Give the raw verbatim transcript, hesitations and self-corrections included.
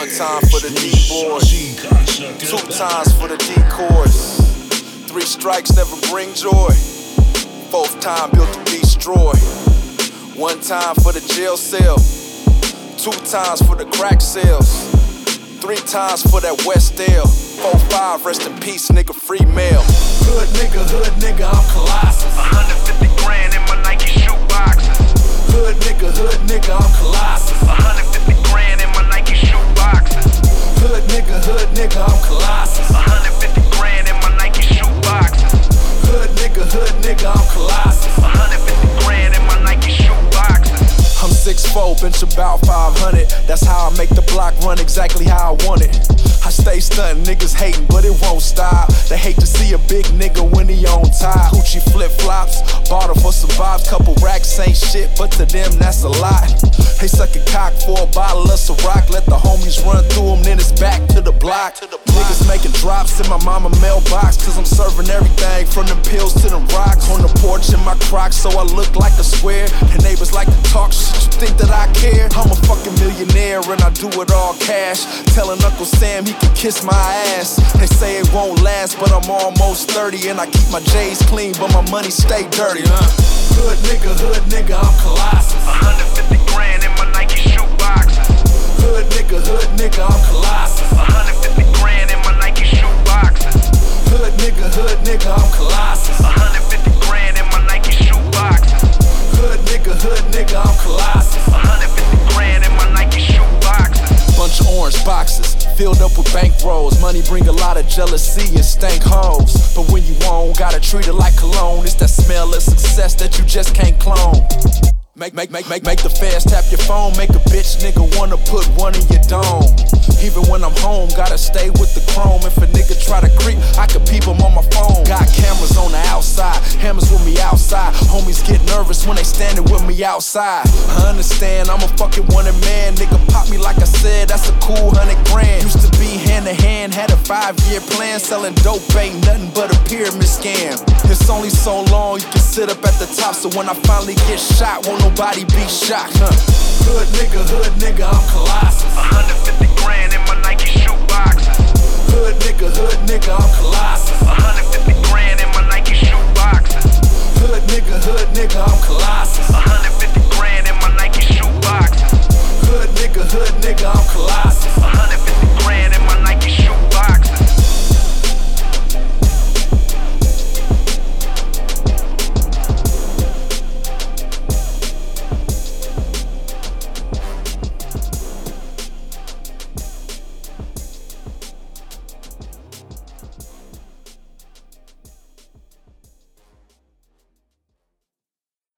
One time for the D-boys, two times for the decoys. Three strikes never bring joy. Fourth time built to destroy. One time for the jail cell, two times for the crack sales, three times for that West Dale. Four five, rest in peace, nigga, free mail. Hood nigga, hood nigga, I'm Colossus. one hundred fifty grand in my Nike shoe boxes. Hood nigga, hood nigga, I'm Colossus. one hundred fifty grand in my Nike shoe boxes. Hood nigga, hood nigga, I'm Colossus. one hundred fifty grand in my Nike shoe boxes. Hood nigga, hood nigga, I'm Colossus. one hundred fifty grand in my Nike shoe boxes. I'm six four, bench about five hundred. That's how I make the block run exactly how I want it. I stay stuntin', niggas hatin', but it won't stop. They hate to see a big nigga when he on top. Gucci flip-flops, bought her for some vibes. Couple racks ain't shit, but to them that's a lot. They suckin' cock for a bottle of Ciroc. Let the homies run through them, then it's back to the block. Niggas making drops in my mama mailbox, cause I'm serving everything from them pills to them rocks. On the porch in my Crocs, so I look like a square. And neighbors like to talk shit, you think that I care? I'm a fucking millionaire and I do it all cash. Telling Uncle Sam he can kiss my ass. They say it won't last, but I'm almost thirty. And I keep my J's clean, but my money stay dirty, huh? Hood nigga, hood nigga, I'm Colossus. one hundred fifty grand in my Nike shoe boxes. Hood nigga, hood nigga, I'm Colossus. one hundred fifty grand in my Nike shoe boxes. Hood nigga, hood nigga, I'm Colossus. one hundred fifty grand in my Nike shoe boxes. Hood nigga, hood nigga, I'm Colossus. one hundred fifty grand in my Nike shoe boxes. Bunch of orange boxes, filled up with bank rolls. Money bring a lot of jealousy and stank hoes. But when you own, gotta treat it like cologne. It's that smell of success that you just can't clone. Make, make, make, make, make the fans tap your phone. Make a bitch nigga wanna put one in your dome. Even when I'm home, gotta stay with the chrome. If a nigga try to creep, I can peep him on my phone. Got cameras on the outside, hammers with me outside. Homies get nervous when they standing with me outside. I understand, I'm a fucking wanted man. Nigga pop me like I said, that's a cool hundred grand. Used to be hand to hand, had a five year plan. Selling dope ain't nothing but a pyramid scam. It's only so long you can sit up at the top. So when I finally get shot, won't nobody be shocked, huh? Hood nigga, hood nigga, I'm Colossus.